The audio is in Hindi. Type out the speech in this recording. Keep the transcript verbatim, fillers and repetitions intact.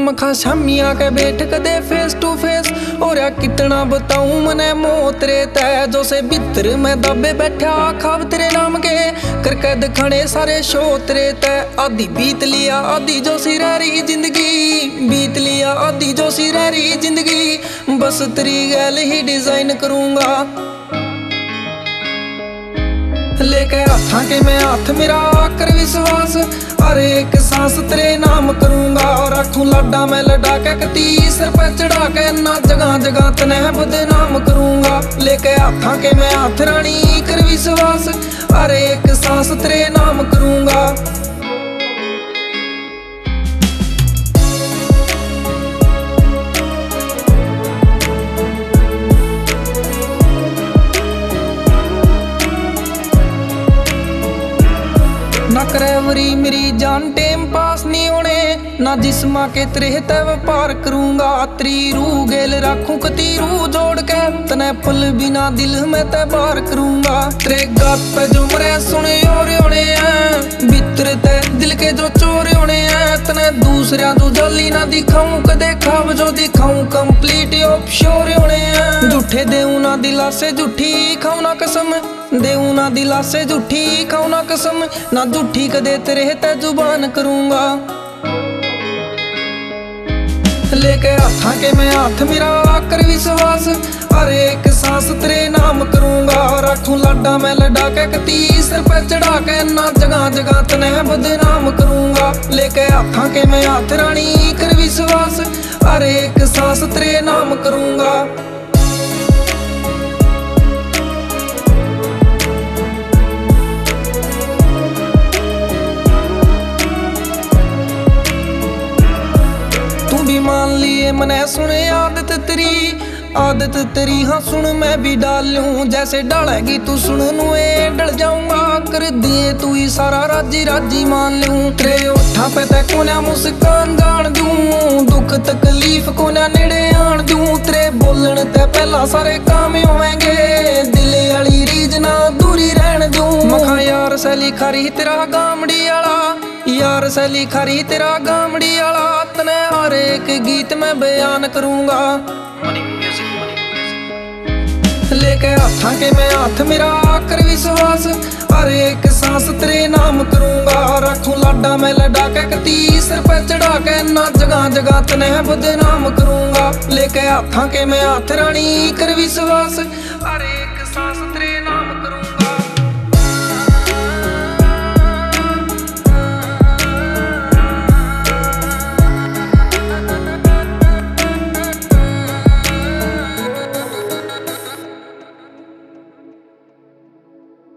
मखा शामी आके बैठ कदे फेस टू फेस। और या कितना बताऊं मने मौत रे तै जो से भीतर मैं दबे बैठा खाब तेरे नाम के करके दिखाने सारे शो तेरे तै। आधी बीत लिया आधी जो सी रह रही जिंदगी, बीत लिया आधी जो सी रह रही जिंदगी। बस तेरी गैल ही डिजाइन करूंगा लेके हाथा के मैं हाथ मेरा कर विश्वास। हर एक सांस तेरे नाम करूंगा और रखूं लाडा मैं लड़ा के कती सिर पे चढ़ा के ना जगह जगह तने बदनाम करूंगा। लेके हाथा के मैं हाथ रानी कर विश्वास। हर एक सांस तेरे नाम करूंगा। ना करवरी मेरी जान टेम पास नहीं होने ना जिस्मा के तेरे तब पार करूंगा। तेरी रूह गेल रखूं कती रूह जोड़ के तने पल बिना दिल में तय बार करूंगा। तेरे गात पे जो मरे सुने और होने हैं भीतर ते दिल के जो चोर होने हैं तने दूसरा जो जल्दी ना दिखाऊं कदे खाब जो दिखाऊं कंप्लीट ऑफशोर होने हैं। झूठे देऊ ना दिला से झूठी खाऊं ना कसम, देऊ ना दिला से झूठी खाऊं ना कसम। ना झूठी कदे तेरे ते जुबान करूंगा। लेके हाथा के मैं हाथ मेरा कर विश्वास। हर एक सांस तेरे नाम करूंगा रखूं लाडा मैं लड़ा के कती सिर पे चढ़ा के ना जगह जगह तने बदनाम करूंगा। लेके हाथा के मैं हाथ रानी कर विश्वास। हर एक सांस तेरे नाम करूंगा। मान लिए मने सुने आदत तेरी आदत तेरी हाँ सुन मैं भी डाल लूं जैसे डालेगी तू सुन नुए डल जाऊंगा। कर दिए तू ही सारा राजी राजी मान लूं तेरे ओठा पे ते कोना मुस्कान जान दूं दुख तकलीफ कोना नेड़े आन दूं। तेरे बोलने ते पहला सारे काम होएंगे दिल वाली रीज ना दूरी रहन दूं। मखा यार सैली खरी तेरा गामड़ी आला यार सैली खरी तेरा गामड़ी आला तने हर एक गीत में बयान करूंगा। लेके हाथा के मैं हाथ मेरा कर विश्वास। हर एक सांस तेरे नाम करूंगा रखूं लाडा मैं लड़ा के कती सिर पे चढ़ा के ना जगह जगह तने बदनाम करूंगा। लेके हाथा के मैं हाथ रानी कर विश्वास। हर एक सांस तेरे नाम करूंगा।